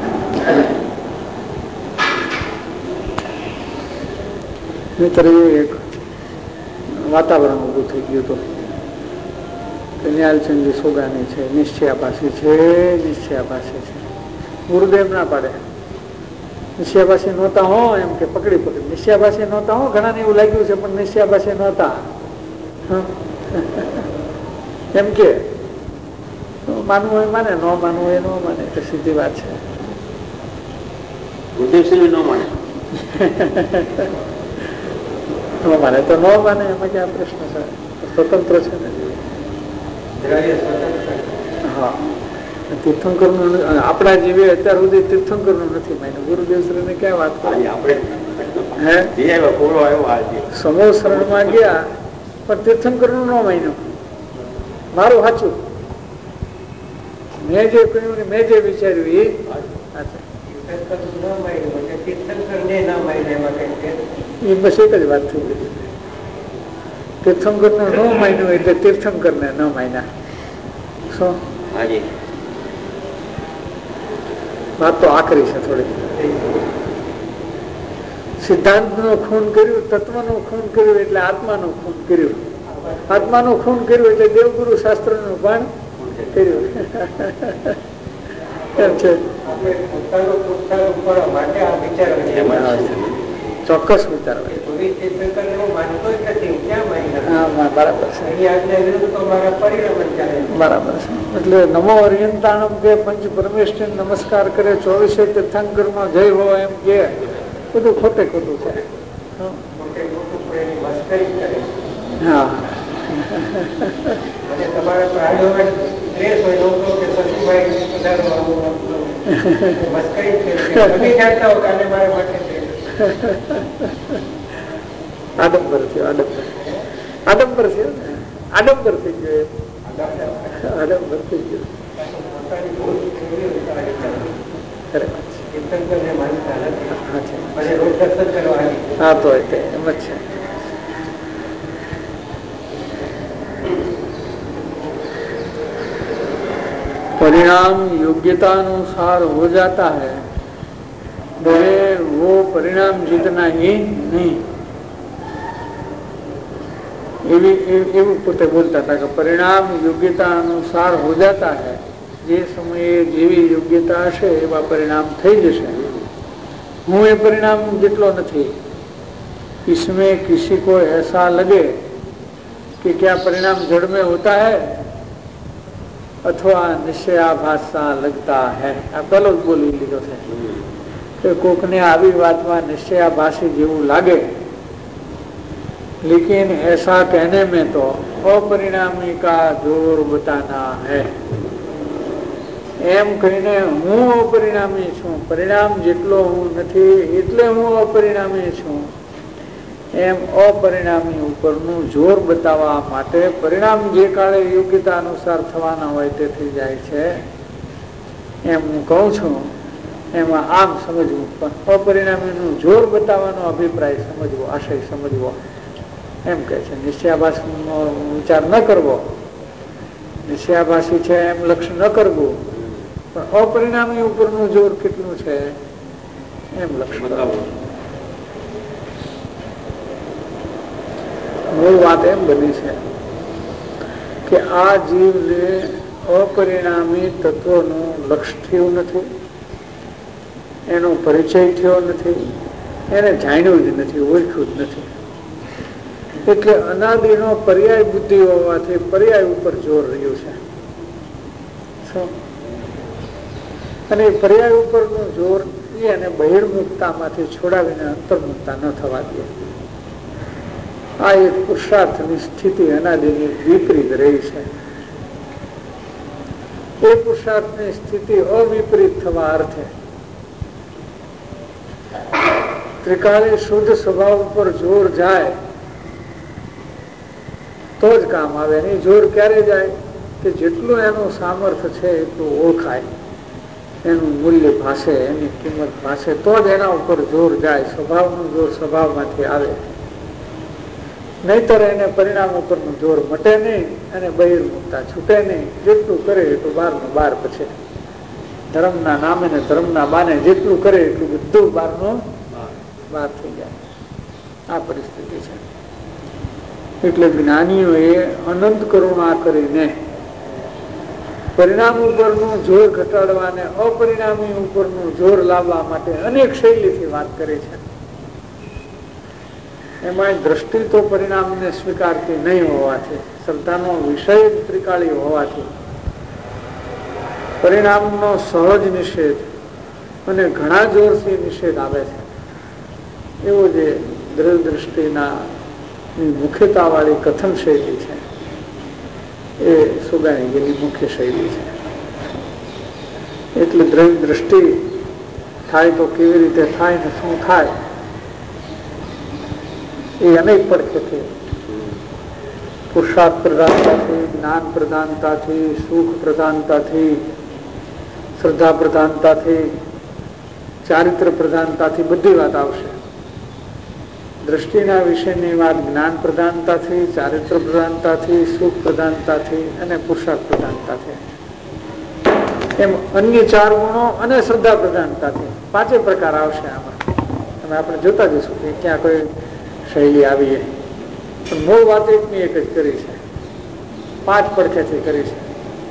નહીતર એક વાતાવરણ ઉભું થઈ ગયું હતું. નિહાલચંદજી સોગાની છે, નિશ્ચયાભાસી છે, નિશ્ચયાભાસી છે. ગુરુદેવ ના પાડે. નિશ્ચયાભાસી નહોતા હો એમ કે પકડી નિશ્ચયાભાસી નહોતા હો, ઘણા ને એવું લાગ્યું છે પણ નિશ્ચયાભાસી નહોતા એમ કે માનવું હોય માને, ન માનવું હોય ન માને, તો સીધી વાત છે. ગુરુદેવ ન માને ન માને તો ન માને, એમાં ક્યાં પ્રશ્ન છે? સ્વતંત્ર છે ને. હા, તીર્થંકર નું આપણા જેવી અત્યાર સુધી તીર્થંકર નું નથી માન્યું. ગુરુદેવ શ્રી ને ક્યાં વાત કરી? સમૂહ શરણ માં ગયા પણ તીર્થંકર નું ન માન્યું. મારું સાચું, મેં જે કહ્યું ને મેં જે વિચાર્યું એ બસ એક જ વાત થઈ ગઈ. તીર્થંકર નું ન માન્યું એટલે તીર્થંકર ને ન માન્યા. શું વાત તો આકરી છે થોડી. સિદ્ધાંત નું ખૂન કર્યું, તત્વ નું ખૂન કર્યું એટલે આત્માનું ખૂન કર્યું. આત્માનું ખૂન કર્યું એટલે દેવગુરુ શાસ્ત્ર નું પણ કર્યું. એમ છે. ચોક્કસ વિચારવા બરાબર છે. બરાબર છે. એટલે નમો અરિયંતાણમ કે પંચ પરમેશ્વર નમસ્કાર કરે, 24 તીર્થંકર માં જય હો એમ કે બધું ખોટે ખોટું છે. હા આડંબર થયો, આડંબર થયો ને, આડંબર થઈ ગયો, આડંબર થઈ ગયો. હા તો એમ જ છે. परिणाम योग्यता अनुसार हो जाता है, मगर वो परिणाम जीतना ही नहीं. એવું પોતે બોલતા હતા કે પરિણામ યોગ્યતા અનુસાર હો જાતા હૈ. જે સમયે જેવી યોગ્યતા હશે એવા પરિણામ થઈ જશે. હું એ પરિણામ જેટલો નથી. इसमें किसी को ऐसा लगे कि क्या परिणाम जड़ में होता है अथवा निश्चयाभास सा लगता है. આ પેલો જ બોલી લીધો છે કે કોકને આવી વાતમાં નિશ્ચયાભાસી જેવું લાગે, लेकिन ऐसा कहने में तो अपरिणामी का जोर बताना है. એમ કહીને હું અપરિણામી છું, પરિણામ જેટલો હું નથી એટલે હું અપરિણામી છું, એમ અપરિણામી ઉપરનું જોર બતાવવા માટે પરિણામ જે કાળે યોગ્યતા અનુસાર થવાના હોય તે થઈ જાય છે એમ હું કહું છું. એમાં આમ સમજવું, પણ અપરિણામીનું જોર બતાવવાનો અભિપ્રાય સમજવો, આશય સમજવો એમ કે છે. નિશ્ચયાભાસનો વિચાર ન કરવો, નિશ્ચયાભાસી છે એમ લક્ષ્ય ન કરવું, પણ અપરિણામી ઉપરનું જોર કેટલું છે એમ લક્ષ્ય કરવું. મૂળ વાત એમ બની છે કે આ જીવને અપરિણામી તત્વનું લક્ષ્ય થયું નથી, એનો પરિચય થયો નથી, એને જાણ્યું જ નથી, ઓળખ્યું જ નથી. એટલે અનાદિનો પર્યાય બુદ્ધિ હોવાથી પર્યાય ઉપર જોર રહ્યું છે. અને પર્યાય ઉપરનું જોર એને બહિર્મુખતામાંથી છોડાવીને અંતર્મુખતા ન થવા દે. આ એક પુરુષાર્થની સ્થિતિ અનાદિની વિપરીત રહી છે. એ પુરુષાર્થની સ્થિતિ અવિપરીત થવા અર્થે ત્રિકાળી શુદ્ધ સ્વભાવ ઉપર જોર જાય તો જ કામ આવે. નહીં જોર ક્યારે જાય કે જેટલું એનું સામર્થ્ય છે એટલું ઓળખાય, એનું મૂલ્ય ભાષે, એની કિંમત ભાષે, તો જ એના ઉપર જોર જાય. સ્વભાવનું જોર સ્વભાવમાંથી આવે, નહીતર એને પરિણામ ઉપરનું જોર મટે નહીં અને બહિર્મુખતા છૂટે નહીં. જેટલું કરે એટલું બહારનું બહાર. પછી ધર્મના નામે ને ધર્મના બાને જેટલું કરે એટલું બધું બહારનું બહાર થઈ જાય. આ પરિસ્થિતિ છે. એટલે જ્ઞાનીઓએ અનંત કરુણા કરીને પરિણામ ઉપરનું જોર ઘટાડવા અને અપરિણામી ઉપરનું જોર લાવવા માટે અનેક શૈલીથી વાત કરી છે. એમાં દ્રષ્ટિ તો પરિણામને સ્વીકારતી નહીં હોવાથી, શ્રદ્ધાનો વિષય ત્રિકાળી હોવાથી પરિણામનો સહજ નિષેધ અને ઘણા જોરથી નિષેધ આવે છે. એવો જે દ્રષ્ટિના મુખ્યતા વાળી કથન શૈલી છે એ સુગાણીજીની મુખ્ય શૈલી છે. એટલે દ્રષ્ટિ થાય તો કેવી રીતે થાય ને શું થાય એ અનેક પડખેથી, પુરુષાર્થ પ્રધાનતાથી, જ્ઞાન પ્રધાનતાથી, સુખ પ્રધાનતાથી, શ્રદ્ધા પ્રધાનતાથી, ચારિત્ર પ્રધાનતાથી બધી વાત આવશે. દ્રષ્ટિના વિશેની વાત જ્ઞાન પ્રધાનતાથી, ચારિત્ર પ્રધાનતાથી, સુખ પ્રધાનતાથી અને પુરુષાર્થ પ્રધાનતાથી, એમ અન્ય 4 ગુણો અને શ્રદ્ધા પ્રધાનતાથી 5 પ્રકાર આવશે આમાં. તમે આપણે જોતા જઈશું કે ક્યાં કોઈ શૈલી આવી, પણ મૂળ વાત એકની એક જ કરી છે, 5 પડખેથી કરી છે.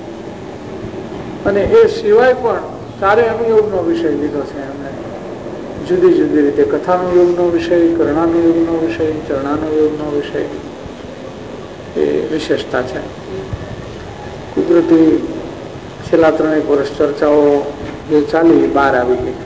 અને એ સિવાય પણ 4 અનુયોગનો વિષય લીધો છે એમને, જુદી જુદી રીતે. કથાનુયોગનો વિષય, કરણાનુયોગનો વિષય, ચરણાનુયોગનો વિષય, એ વિશેષતા છે. કુદરતી છેલ્લા 3 વર્ષ ચર્ચાઓ જે ચાલી બહાર આવી ગઈ.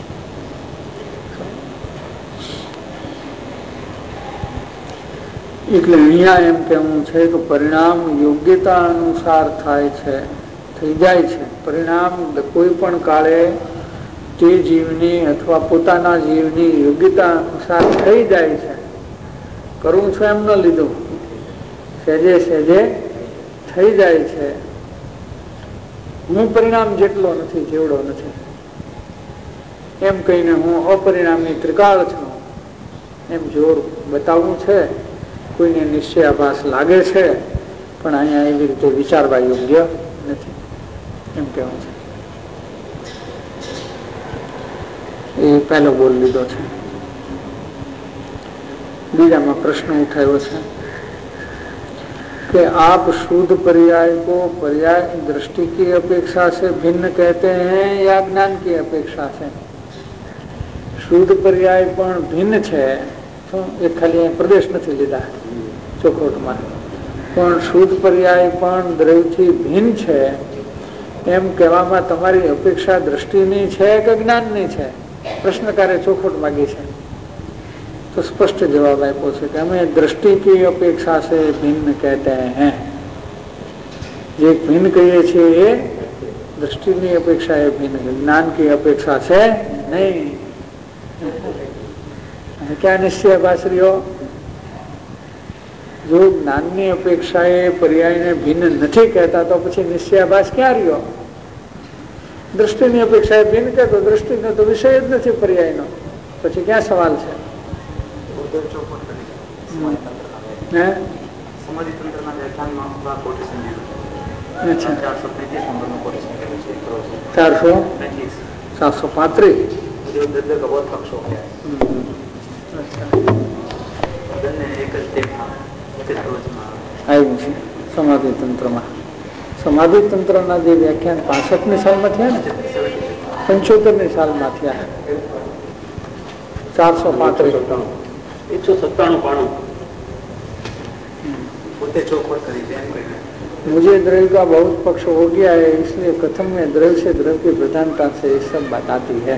એટલે અહીંયા એમ કહેવું છે કે પરિણામ યોગ્યતા અનુસાર થાય છે, થઈ જાય છે. પરિણામ કોઈ પણ કાળે તે જીવની અથવા પોતાના જીવની યોગ્યતા અનુસાર થઈ જાય છે. કરવું છું એમ ન લીધું, સહેજે સહેજે થઈ જાય છે. હું પરિણામ જેટલો નથી જેવડો નથી એમ કહીને હું અપરિણામી ત્રિકાળ છું એમ જોર બતાવવું છે. કોઈને નિશ્ચયાભાસ લાગે છે પણ અહીંયા એવી રીતે વિચારવા યોગ્ય નથી એમ કહેવું છે. એ પહેલો બોલ લીધો છે. બીજામાં प्रश्न उठायो है कि आप शुद्ध पर्याय को पर्याय दृष्टि की अपेक्षा से भिन्न कहते हैं या ज्ञान की अपेक्षा से? शुद्ध पर्याय पण भिन्न है तो एक खाली प्रदेश नहीं लीधा चोखोट में, पण शुद्ध पर्याय पण द्रव्यथी भिन्न है एम कहेवामां तमारी अपेक्षा दृष्टिनी है कि ज्ञाननी है? प्रश्नकारे चोखोट मांगी है तो स्पष्ट जवाब आप्यो है कि हमें दृष्टि की अपेक्षा से भिन्न कहते हैं. जे भिन्न कहिए छे ये दृष्टि की अपेक्षा है भिन्न, ज्ञान की अपेक्षा से नहीं. क्या निश्चय बासरियो? जो ज्ञान की अपेक्षा पर्याय ने भिन्न नहीं कहता तो पछी निश्चयाभास क्या रह्यो? दृष्टि की अपेक्षा भिन्न कहतो, दृष्टि ने तो विषय ज नहीं पर्याय नो, पछी क्या सवाल है? समाधि तंत्र में समाधि तंत्र ना जे व्याख्यान 65 साल में थे 75 साल में थे 435 197 मुझे द्रव्य का बहुत पक्ष हो गया है इसलिए कथन में द्रव्य से द्रव्य की प्रधानता से ये सब बात आती है.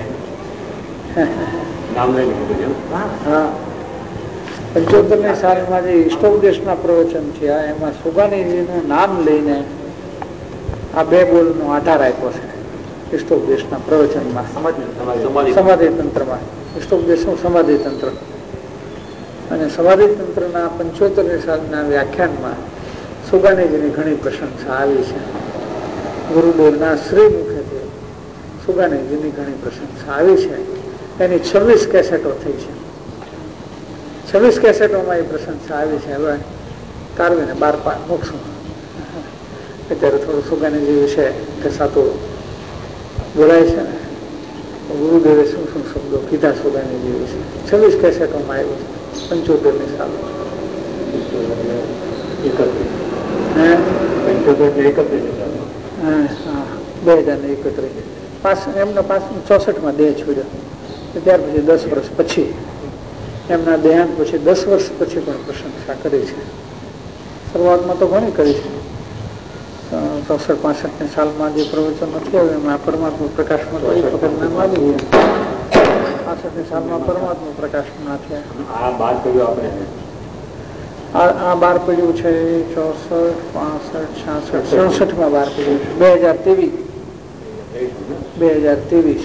हाँ 75 साल में जो इष्टोपदेश प्रवचन थे एम सुगानीजी नाम लईने आ 2 बोल नो आधार आप्यो छे. इष्टोपदेश प्रवचन में समाधि तंत्र में इष्टोपदेश समाधि तंत्र અને સમાધિ તંત્રના 75 સાલના વ્યાખ્યાનમાં સુગાનીજીની ઘણી પ્રશંસા આવી છે. ગુરુદેવના શ્રી મુખેથી સુગાનીજીની ઘણી પ્રશંસા આવી છે. એની 26 કેસેટો થઈ છે. 26 કેસેટોમાં એ પ્રશંસા આવી છે. હવે તારવીને 12 મૂકશું. અત્યારે થોડું સુગાનીજી વિશે કસાતું બોલાય છે ને, ગુરુદેવે શું શું શબ્દો કીધા સુગાનીજી વિશે 26 કેસેટોમાં આવ્યું છે. 75 साल હા 2031 એમનો 65 દેહ છોડ્યો. ત્યાર પછી 10 વર્ષ પછી એમના દેહાંત પછી 10 વર્ષ પછી પણ પ્રશંસા કરી છે. શરૂઆતમાં તો ઘણી કરી છે. 64-65 સાલમાં જે પ્રવચન નથી આવ્યું એમાં પરમાત્મા પ્રકાશમાં તો એક વખત નામ આવી ગયું. 65 સાલમાં પરમાત્મા પ્રકાશમાં થયા. આ બહાર પડ્યું છે 64, 65, 66 માં બહાર પડ્યું છે. 2023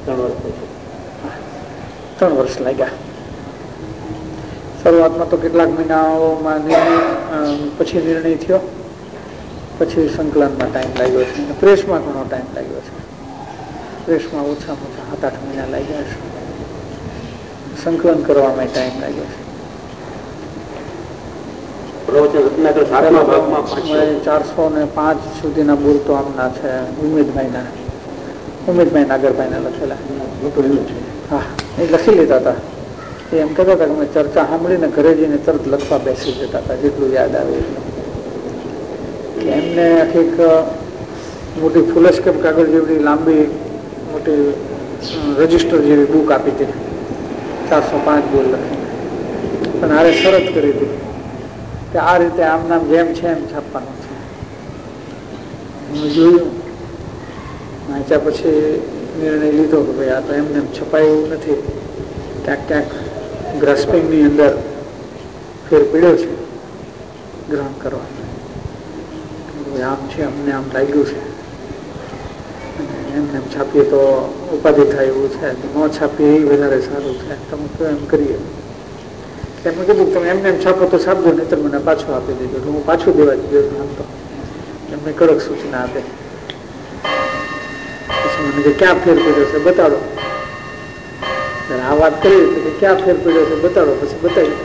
3 વર્ષ લાગ્યા. શરૂઆતમાં તો કેટલાક મહિનાઓમાં પછી નિર્ણય થયો, પછી સંકલનમાં ટાઈમ લાગ્યો છે. પ્રેસમાં ઘણો ટાઈમ લાગ્યો છે. પ્રેસમાં ઓછામાં ઓછા 7-8 મહિના લાગ્યા છે. સંકલન કરવામાં ટાઈમ લાગ્યો છે. 405 સુધીના બોલ તો આમના છે ઉમેદભાઈ નાગરભાઈને લખેલા. હા, એ લખી લીધા હતા. એમ કહેતા હતા કે અમે ચર્ચા સાંભળીને ઘરે જઈને તરત લખવા બેસી જતા હતા, જેટલું યાદ આવે એટલું. એમને આખી એક મોટી ફૂલસ્કેપ કાગળ જેવડી લાંબી મોટી રજિસ્ટર જેવી બુક આપી હતી, 405 બોલ લખીને. પણ આરે શરત કરી હતી કે આ રીતે આમ નામ જેમ છે એમ છાપવાનું છે. હું જોયું, વાંચ્યા પછી નિર્ણય લીધો કે ભાઈ આ તો એમને છપાય એવું નથી, ક્યાંક ક્યાંક ગ્રાસ્પિંગની અંદર ફેર પડ્યો છે ગ્રહણ કરવાનો. આમ છે, અમને આમ લાગ્યું છે, એમને છાપીએ તો ઉપાધિ થાય એવું છે, ન છાપીએ એ વધારે સારું છે, તમે તો એમ કરીએ. એમને કીધું તમે એમને એમ છાપો તો છાપજો, નહીં તો મને પાછું આપી દેજો. હું પાછું દેવા દીધું. આમ તો એમને કડક સૂચના આપે. પછી મને કે ક્યાં ફેર પડ્યો છે બતાડો. આ વાત કરી કે ક્યાં ફેર પડ્યો છે બતાડો. પછી બતાવી.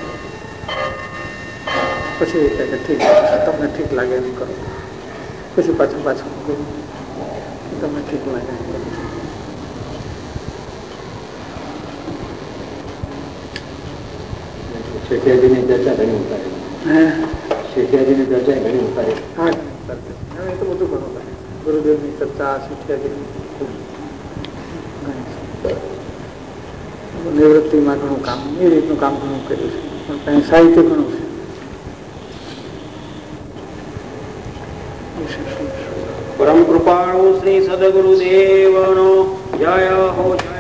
પછી કે ઠીક છે, તમને ઠીક લાગે એમ કરો. પછી પાછું કરું, તમને ઠીક લાગે એમ કરો. શેઠિયાજીની ચર્ચા ઘણી ઉતારી. શેઠિયાજીની ચર્ચા ઘણી ઉતારી. હા, એ તો બધું ઘણું થાય. ગુરુદેવની ચર્ચા, શેઠિયાજીની નિવૃત્તિમાં ઘણું કામ, એ રીતનું કામ ઘણું કર્યું છે. પણ સાહિત્ય ઘણું છે. પરમ કૃપાળુ શ્રી સદગુરુદેવનો જય હો જય.